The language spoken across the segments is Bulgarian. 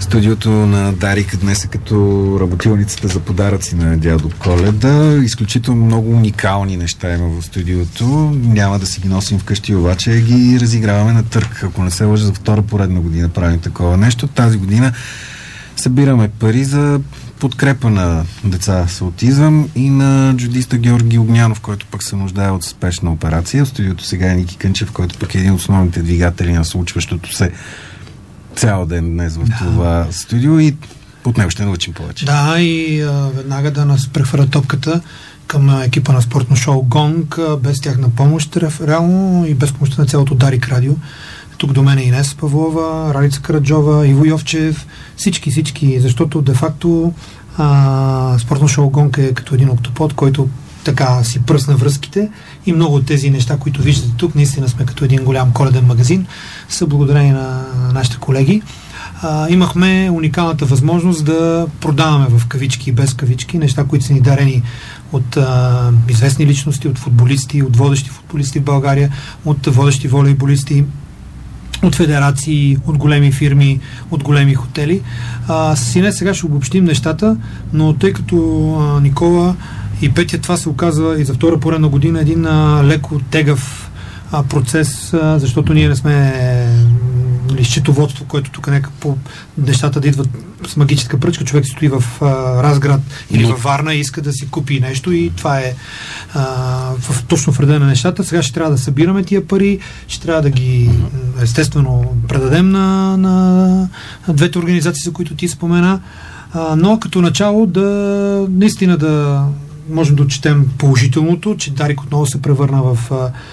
Студиото на Дарик днес е като работилницата за подаръци на дядо Коледа. Изключително много уникални неща има в студиото. Няма да си ги носим вкъщи, обаче ги разиграваме на търг. Ако не се лъжа, за втора поредна година правим такова нещо. Тази година събираме пари за подкрепа на деца с аутизъм и на джудиста Георги Огнянов, който пък се нуждае от спешна операция. В студиото сега е Ники Кънчев, който пък е един от основните двигатели на случващото се цял ден днес в това студио и от него ще научим повече. Да, и веднага да нас прехвърля топката към екипа на спортно шоу Гонг, без тяхна помощ, реално и без помощта на цялото Дарик радио. Тук до мен е Инес Павлова, Ралица Караджова, Иво Йовчев, всички, защото де-факто спортно шоу Гонг е като един октопод, който така си пръсна връзките и много от тези неща, които виждате тук, наистина сме като един голям коледен магазин, са благодарение на нашите колеги. Имахме уникалната възможност да продаваме в кавички и без кавички неща, които са ни дарени от известни личности, от футболисти, от водещи футболисти в България, от водещи волейболисти, от федерации, от големи фирми, от големи хотели. С Инес сега ще обобщим нещата, но тъй като Никола и Петя, това се оказва и за втора поредна година един леко тегав процес, защото ние не сме счетоводство, което тук нека по нещата да идват с магическа пръчка. Човек стои в Разград или във Варна и иска да си купи нещо и това е точно в реда на нещата. Сега ще трябва да събираме тия пари, ще трябва да ги естествено предадем на двете организации, за които ти спомена, но като начало наистина да можем да отчетем положителното, че Дарик отново се превърна в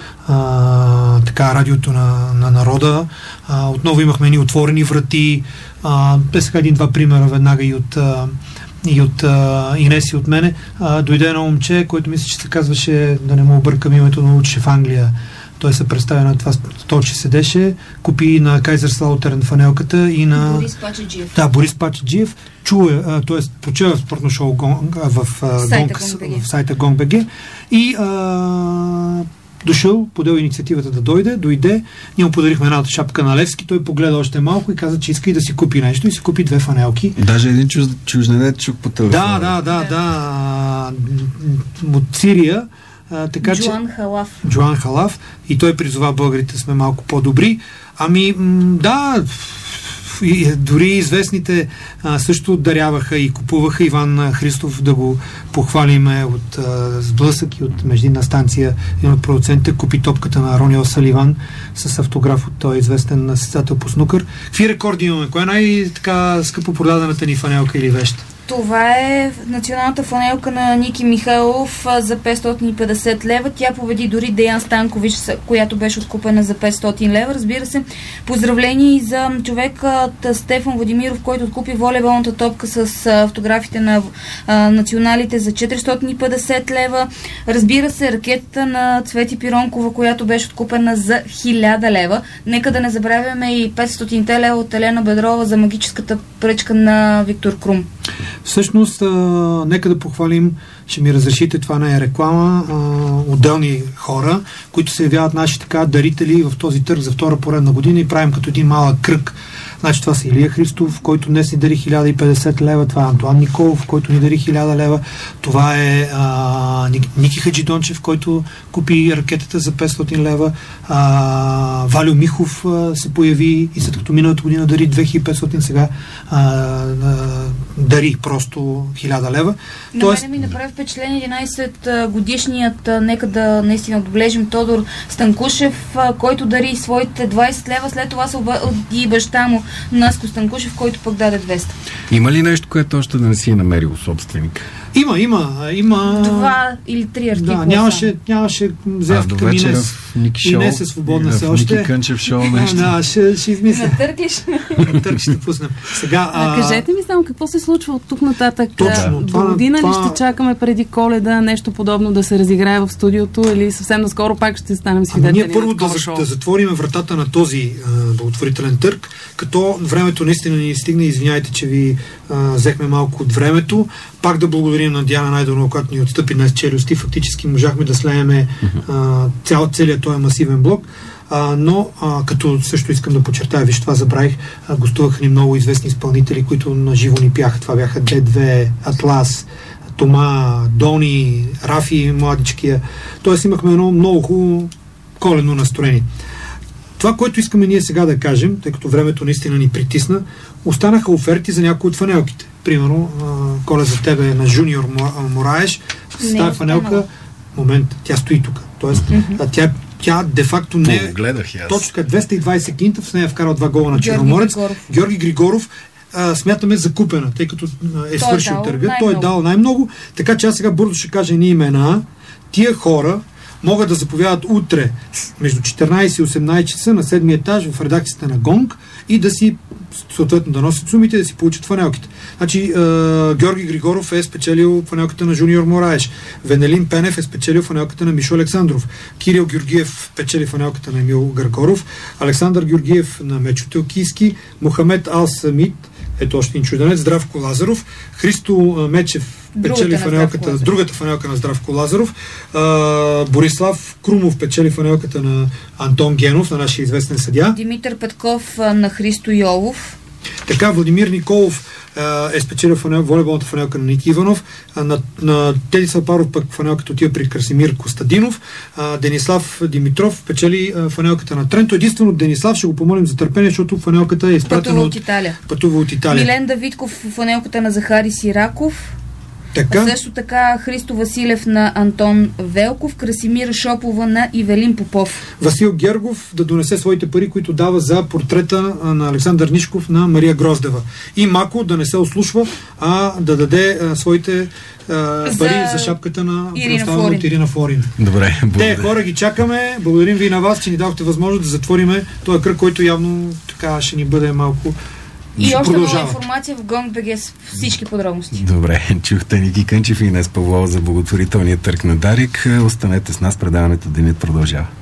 радиото на народа. Отново имахме едни отворени врати. Сега един-два примера веднага и от Инес и от мене. Дойде едно момче, който мисля, че се казваше, да не му объркам името, но учеше в Англия. Той се представя на това столче седеше, купи на Кайзерслаутерен фанелката и на Борис Пачеджиев. Да, Борис Пачеджиев т.е. почува в спортно шоу в сайта Gong.bg и дошъл, подел инициативата да дойде, ние му подарихме едната шапка на Левски, той погледа още малко и каза, че иска и да си купи нещо и си купи 2 фанелки. Даже един чужденец чук по телефона. Да. От Сирия. Джоан Халав. И той призова българите сме малко по-добри. Дори известните също даряваха и купуваха. Иван Христов, да го похвалиме, от Сблъсък и от междинна станция, един от продуцентите, купи топката на Рони О'Саливан с автограф от този известен състезател по снукър. Какви рекорди имаме? Коя е най-така скъпо продадената ни фанелка или вещ? Това е националната фланелка на Ники Михайлов за 550 лева. Тя победи дори Деян Станкович, която беше откупена за 500 лева. Разбира се, поздравление и за човекът Стефан Владимиров, който откупи волейболната топка с автографите на националите за 450 лева. Разбира се, ракетата на Цвети Пиронкова, която беше откупена за 1000 лева. Нека да не забравяме и 500 лева от Елена Бедрова за магическата пръчка на Виктор Крум. Всъщност, нека да похвалим, ще ми разрешите, това не е реклама, отделни хора, които се явяват наши дарители в този търг за втора поредна година и правим като един малък кръг. Значи това са Илия Христов, който днес ни дари 1050 лева, това е Антуан Николов, който ни дари 1000 лева, това е Ники Хаджидончев, който купи ракетата за 500 лева, Валю Михов се появи и след като миналата година дари 2500, сега дари просто 1000 лева. На мене ми направи впечатление 11 годишният, нека да наистина отбележим, Тодор Станкушев, който дари своите 20 лева, след това се обади баща му Наско Станкушев, който пък даде 200. Има ли нещо, което още да не си е намерил собственик? Има. 2 или 3 артикула. Да, нямаше заявки към Инес. Инес е свободна все още. Ники Кънчев шоу нещо. Да, ще измисля. На търкиш? На търк ще пуснем. Сега, кажете ми само какво се случва от тук нататък. Точно. До година ли ще чакаме преди Коледа нещо подобно да се разиграе в студиото или съвсем наскоро пак ще станем свидетели? Ние първо да затворим вратата на този благотворителен търг, като времето наистина ни стигне. Извиняйте, че ви взехме малко от времето. Пак да благодарим благодарим на Диана Найденова, която ни отстъпи днес челюсти. Фактически можахме да слееме целият този масивен блок. Но като също искам да подчертая, виж, това забравих, гостуваха ни много известни изпълнители, които на живо ни пяха. Това бяха D2, Атлас, Тома, Дони, Рафи, младичкия. Тоест имахме едно много хубаво коледно настроение. Това, което искаме ние сега да кажем, тъй като времето наистина ни притисна, останаха оферти за някои от фанелките. Примерно, Коля, за тебе на Жуниор Мораеш, с тази фанелка, момент, тя стои тук. Тоест, тя де-факто не е... Точно така, 220 кинта, в нея вкарал 2 гола на Черноморец. Георги Григоров смятаме закупена, тъй като е свършил търга. Той е дал най-много. Така че аз сега бързо ще кажа едни имена. Тия хора могат да заповядат утре между 14 и 18 часа на 7-ми етаж в редакцията на Гонг и да си съответно да носят сумите и да си получат фанелките. Значи Георги Григоров е спечелил фанелката на Жуниор Мораеш. Венелин Пенев е спечелил фанелката на Мишо Александров. Кирил Георгиев печели фанелката на Емил Гаргоров. Александър Георгиев на Мечо Телкийски. Мохамед Ал Самит, ето още един чуденец, Здравко Лазаров. Христо Мечев печели фанелката, другата фанелка на Здравко Лазаров. Борислав Крумов печели фанелката на Антон Генов, на нашия известен съдия. Димитър Петков на Христо Йолов. Така, Владимир Николов е спечелил волейболната фанелка на Ники Иванов. На Теди Салпаров пък фанелката отива при Красимир Костадинов. Денислав Димитров печели фанелката на Тренто. Единствено Денислав ще го помолим за търпение, защото фанелката е изпратена пътува от Италия. Милен Давидков фанелката на Захари Сираков. Така? Също така Христо Василев на Антон Велков, Красимира Шопова на Ивелин Попов. Васил Гергов да донесе своите пари, които дава за портрета на Александър Нишков на Мария Гроздева. И Мако да не се ослушва, а да даде своите пари за шапката на Ирина Флорин. Добре, те хора ги чакаме. Благодарим ви на вас, че ни дадохте възможност да затвориме този кръг, който явно така ще ни бъде малко. И още нова информация в Gong.bg с всички подробности. Добре, чухте Ники Кънчев и Инес Павлова за благотворителния търг на Дарик. Останете с нас, предаването Денят продължава.